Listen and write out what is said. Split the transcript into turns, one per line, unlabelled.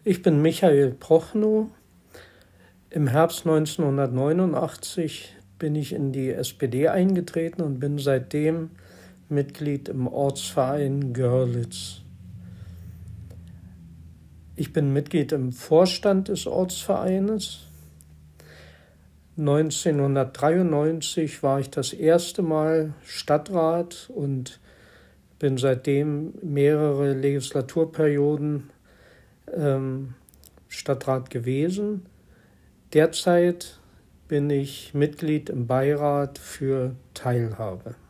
Ich bin Michael Prochnow. Im Herbst 1989 bin ich in die SPD eingetreten und bin seitdem Mitglied im Ortsverein Görlitz. Ich bin Mitglied im Vorstand des Ortsvereines. 1993 war ich das erste Mal Stadtrat und bin seitdem mehrere Legislaturperioden Stadtrat gewesen. Derzeit bin ich Mitglied im Beirat für Teilhabe.